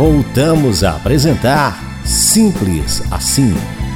Voltamos a apresentar Simples Assim.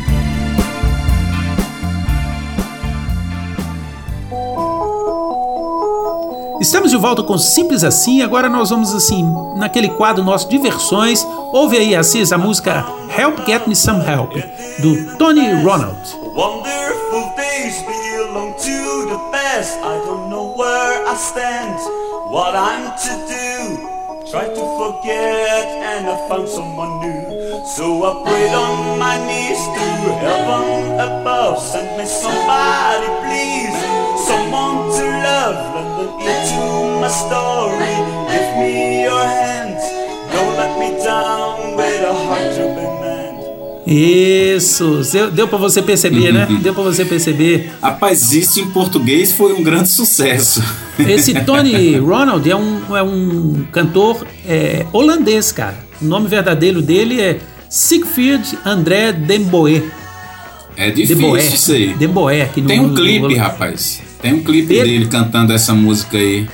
Estamos de volta com Simples Assim. Agora nós vamos naquele quadro nosso de versões. Ouve aí, Assis, a música Help Get Me Some Help, do Tony Ronald. Wonderful days belong to the past. I don't know where I stand, what I'm to do. Try to forget and I found someone new. So I prayed on my knees to heaven above. Send me somebody please, someone to love. Lend an ear to my story, give me your hand. Don't let me down with a heart to be manned. Isso, deu pra você perceber, né? Deu pra você perceber. Rapaz, isso em português foi um grande sucesso. Esse Tony Ronald é um cantor holandês, cara. O nome verdadeiro dele é Siegfried André Den Boer. É difícil isso aí. Den Boer. Tem um clipe, rapaz. Tem um clipe dele cantando essa música aí.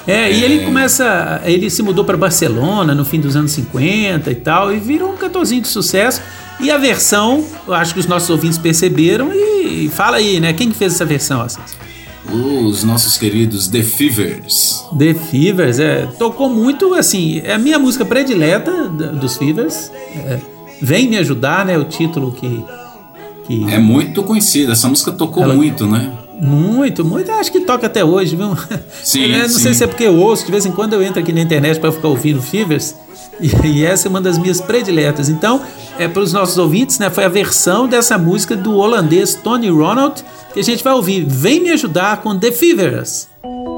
Ele se mudou para Barcelona no fim dos anos 50 e tal, e virou um cantorzinho de sucesso. E a versão, eu acho que os nossos ouvintes perceberam, e fala aí, né? Quem que fez essa versão, assim? Os nossos queridos The Fevers. The Fevers, tocou muito, assim, é a minha música predileta dos Fevers. Vem Me Ajudar, né? O título que... É muito conhecida, essa música tocou muito, né? Muito, acho que toca até hoje, viu? Sim, não sei se é porque eu ouço, de vez em quando eu entro aqui na internet para ficar ouvindo Fevers, e essa é uma das minhas prediletas. Então, para os nossos ouvintes, né, foi a versão dessa música do holandês Tony Ronald que a gente vai ouvir. Vem Me Ajudar com The Fevers.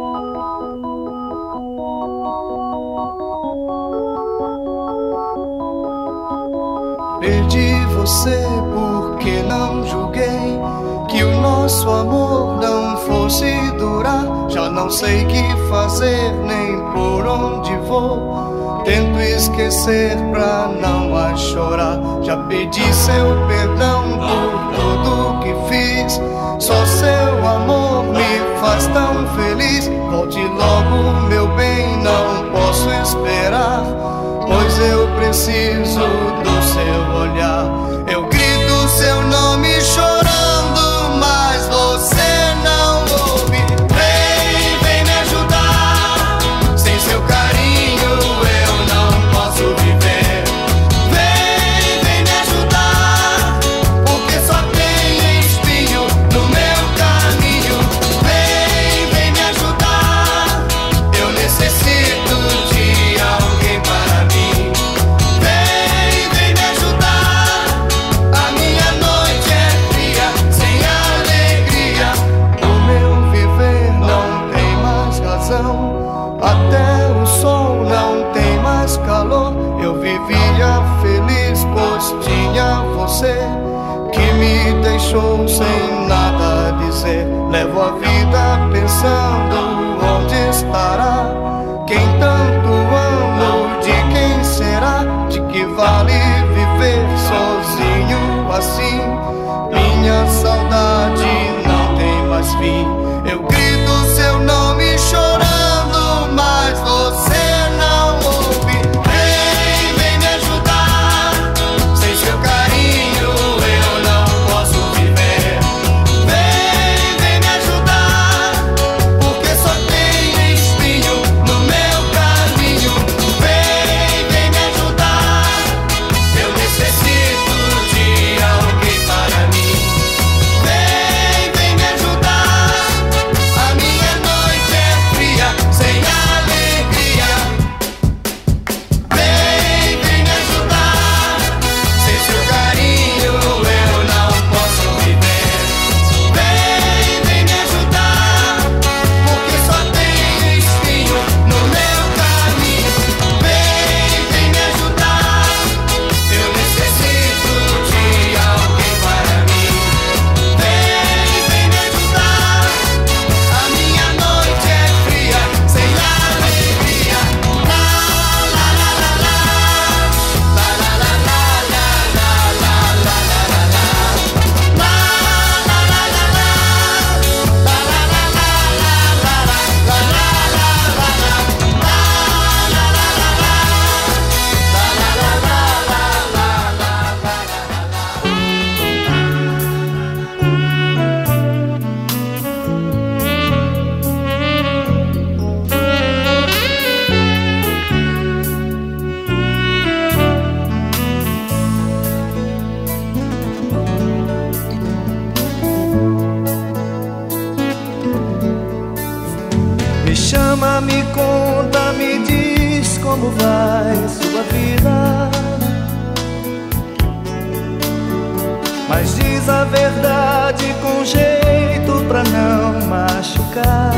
Perdi você porque não julguei que o nosso amor não fosse durar. Já não sei que fazer nem por onde vou. Tento esquecer pra não a chorar. Já pedi seu perdão por tudo que fiz. Só seu amor me faz tão feliz. Volte logo, meu bem, não posso esperar, pois eu preciso do seu olhar. Eu grito seu nome chorando, mas você não ouve. Vem me ajudar. Sem seu carinho eu não posso viver. Vem me ajudar, porque só tem espinho no meu caminho. Vem me ajudar. Eu necessito de alguém para mim. Vem me ajudar. A minha noite é fria, sem alegria. O meu viver não tem mais razão. Até o sol não tem mais calor. Eu vivia feliz, pois tinha você, que me deixou sem nada dizer. Levo a vida pensando onde estará quem tanto amo, de quem será? De que vale viver sozinho assim? Minha saudade não tem mais fim. Eu grito seu nome chorando, mas você não ouve. Vem me ajudar. Sem seu carinho eu não posso viver. Vem me ajudar. como vai sua vida, mas diz a verdade com jeito pra não machucar.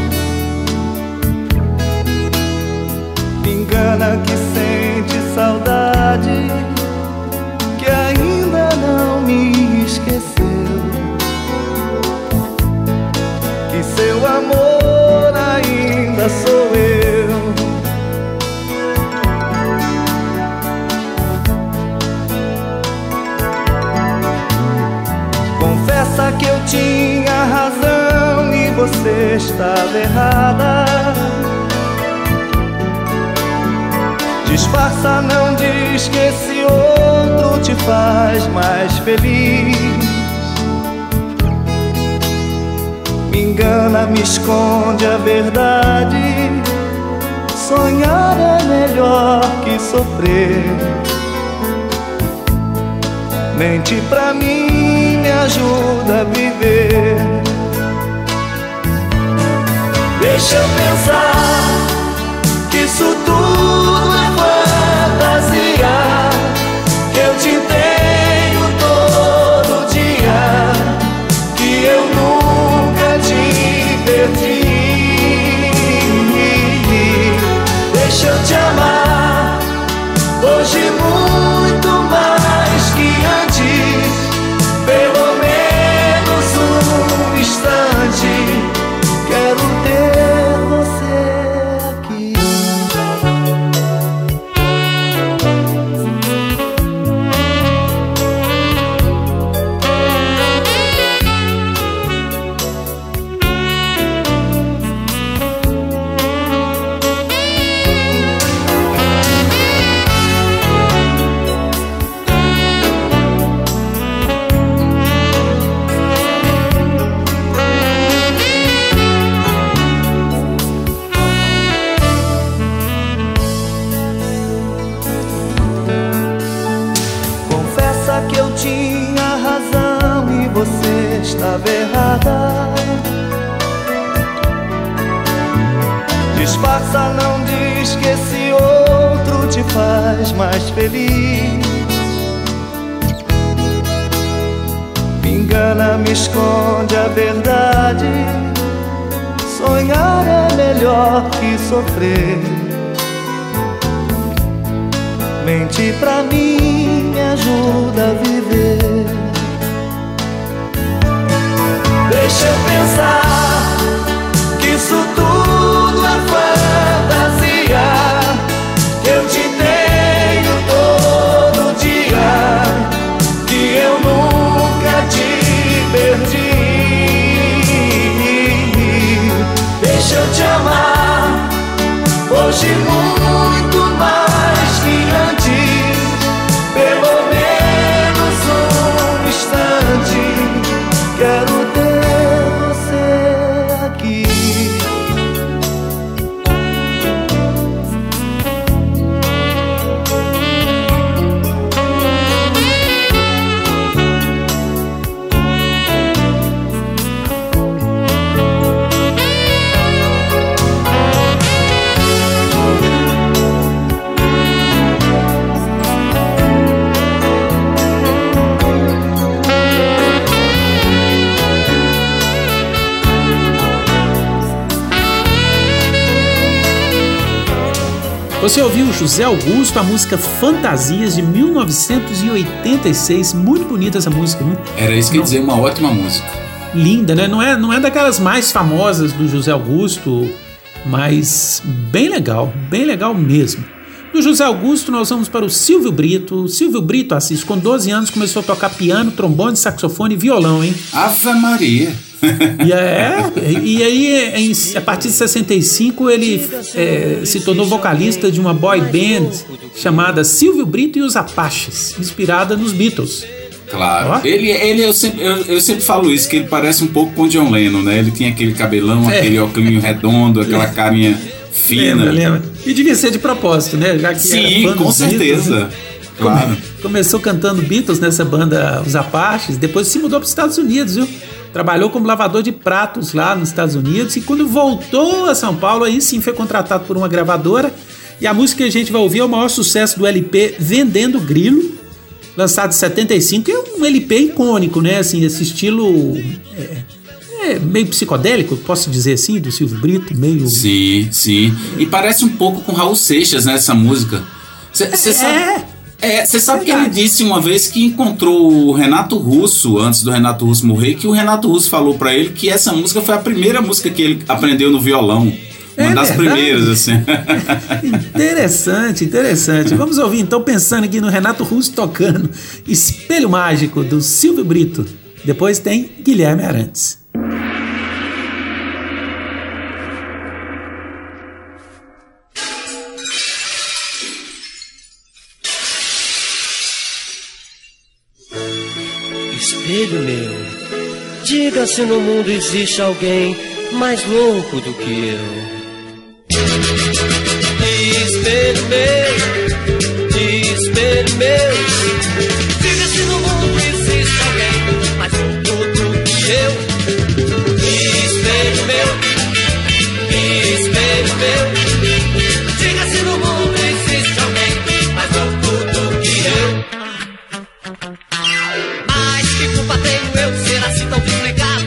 Me engana que sente saudade, que ainda não me esqueceu, que seu amor ainda sou eu. Confessa que eu tinha razão e você estava errada. Disfarça, não diz que esse outro te faz mais feliz. Me engana, me esconde a verdade. Sonhar é melhor que sofrer. Mente pra mim, me ajuda a viver. Deixa eu pensar que isso tudo é fantasia, que eu te tenho todo dia, que eu nunca te perdi. Deixa eu te amar hoje muito mais que antes, pelo menos um instante. Quero ter você aqui. Que eu tinha razão e você estava errada. Disfarça, não diz que esse outro te faz mais feliz. Me engana, me esconde a verdade. Sonhar é melhor que sofrer. Mente pra mim, me ajuda a viver. Deixa eu pensar que isso tudo é fantasia, que eu te tenho todo dia, que eu nunca te perdi. Deixa eu te amar hoje muito mais que antes, pelo menos um instante. Quero ter você aqui. Você ouviu José Augusto, a música Fantasias de 1986. Muito bonita essa música, né? Era isso que eu ia dizer, uma ótima música. Linda, né? Não é daquelas mais famosas do José Augusto, mas bem legal mesmo. Do José Augusto nós vamos para o Silvio Brito. Silvio Brito, Assis, com 12 anos começou a tocar piano, trombone, saxofone e violão, hein? Ave Maria! E aí, a partir de 65, ele se tornou vocalista de uma boy band chamada Silvio Brito e os Apaches, inspirada nos Beatles. Claro. Eu sempre falo isso, que ele parece um pouco com o John Lennon, né? Ele tinha aquele cabelão, aquele óculos redondo, aquela carinha fina. Lembra. E devia ser de propósito, né? Já que sim, com certeza. Beatles, claro. Começou cantando Beatles nessa banda Os Apaches, depois se mudou para os Estados Unidos, viu? Trabalhou como lavador de pratos lá nos Estados Unidos e quando voltou a São Paulo, aí sim foi contratado por uma gravadora E a música que a gente vai ouvir é o maior sucesso do LP Vendendo Grilo, lançado em 75, é um LP icônico, né? Assim, esse estilo meio psicodélico, posso dizer assim, do Silvio Brito, meio... Sim, sim. E parece um pouco com Raul Seixas, né, essa música. Você sabe que ele disse uma vez que encontrou o Renato Russo, antes do Renato Russo morrer, que o Renato Russo falou pra ele que essa música foi a primeira música que ele aprendeu no violão. Uma das primeiras, assim. Interessante. Vamos ouvir então, pensando aqui no Renato Russo tocando Espelho Mágico, do Silvio Brito. Depois tem Guilherme Arantes. Espelho meu, diga se no mundo existe alguém mais louco do que eu. Espelho meu, diga se no mundo existe alguém mais louco do que eu. Espelho meu, diga se no mundo existe alguém mais louco do que eu. Mas que culpa tenho eu de ser assim tão desligado?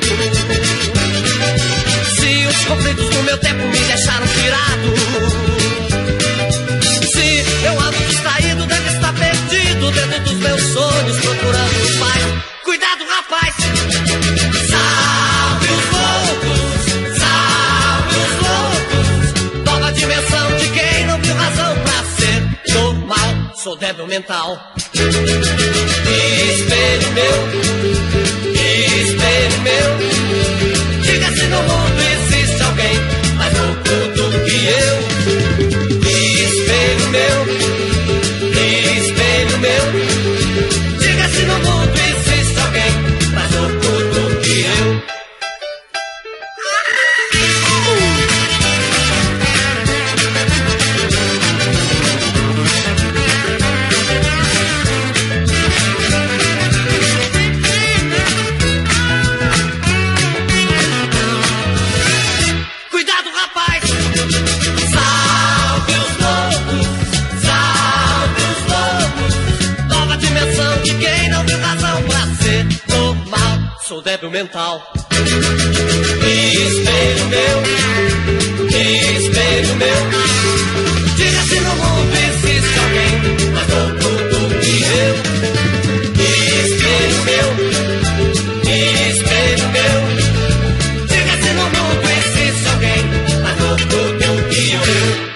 Se os conflitos do meu tempo me deixaram pirado. Dentro dos meus sonhos, procurando paz. Cuidado, rapaz! Salve os loucos! Nova dimensão de quem não viu razão pra ser normal. Sou débil mental. Espelho meu, diga se no mundo existe alguém mais louco do que eu. Espelho meu, diga se no mundo existe alguém mais louco do que eu. Cuidado, rapaz! Salve os loucos! De quem não viu razão pra ser normal. Sou débil mental. Espelho meu, diga se no mundo existe alguém mais louco do que eu. Espelho meu, diga se no mundo existe alguém mais louco do que eu.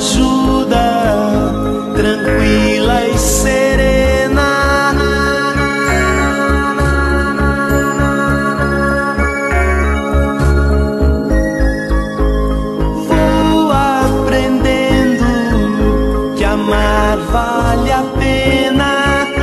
ajuda, tranquila e serena. Vou aprendendo que amar vale a pena.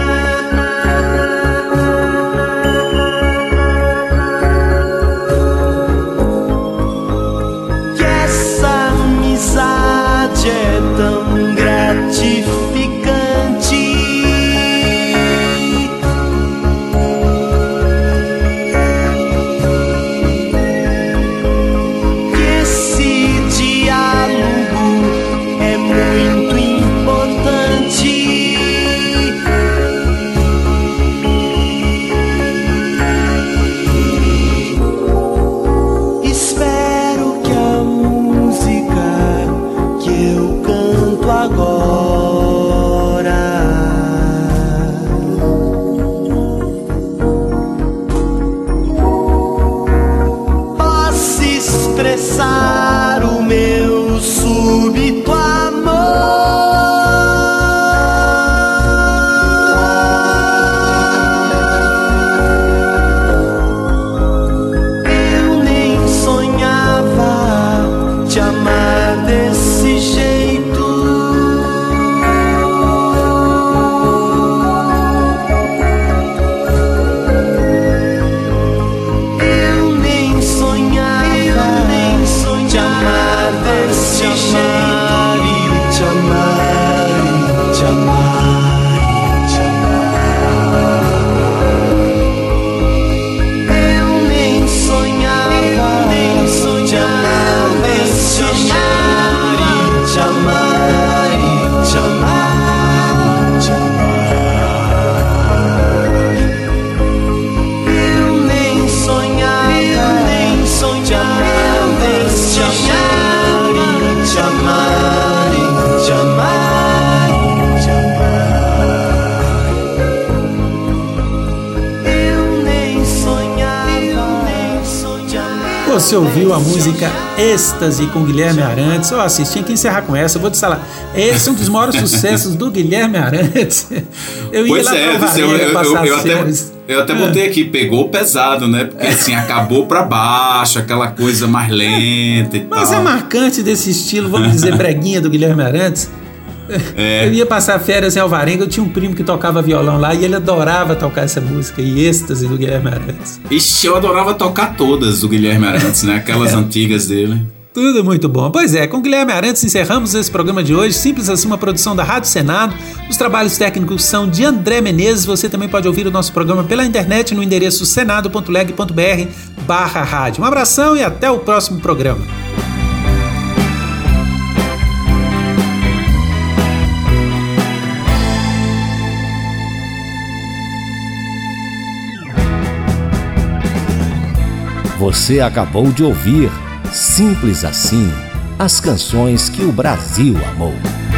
Que essa amizade é tão gratificante. Que esse diálogo é muito importante. Espero que a música que eu canto agora possa expressar o meu súbito amor. Eu nem sonhava te amar desse jeito. Eu nem sonhava te amar desse jeito. Te amar, te amar, te amar. Eu nem sonhava te amar desse jeito. Te amar, te amar, te amar. Eu nem sonhava te amar desse jeito. Te amar, te amar, te amar. Eu nem sonhava te amar. Você ouviu a música Êxtase com Guilherme Arantes? Ó, Assis, tinha que encerrar com essa, eu vou te falar. Esse é um dos maiores sucessos do Guilherme Arantes. Eu ia Pois lá é, pra Varega passar as férias. eu até botei aqui, pegou pesado, né? Porque assim, acabou pra baixo, aquela coisa mais lenta e Mas tal. é marcante desse estilo, vamos dizer, breguinha do Guilherme Arantes. Eu ia passar férias em Alvarenga, eu tinha um primo que tocava violão lá e ele adorava tocar essa música, e Êxtase do Guilherme Arantes. Ixi, eu adorava tocar todas do Guilherme Arantes, né? Aquelas antigas dele. Tudo muito bom. Pois é, com Guilherme Arantes encerramos esse programa de hoje. Simples assim, uma produção da Rádio Senado. Os trabalhos técnicos são de André Menezes. Você também pode ouvir o nosso programa pela internet no endereço senado.leg.br/rádio. Um abração e até o próximo programa. Você acabou de ouvir Simples Assim, as canções que o Brasil amou.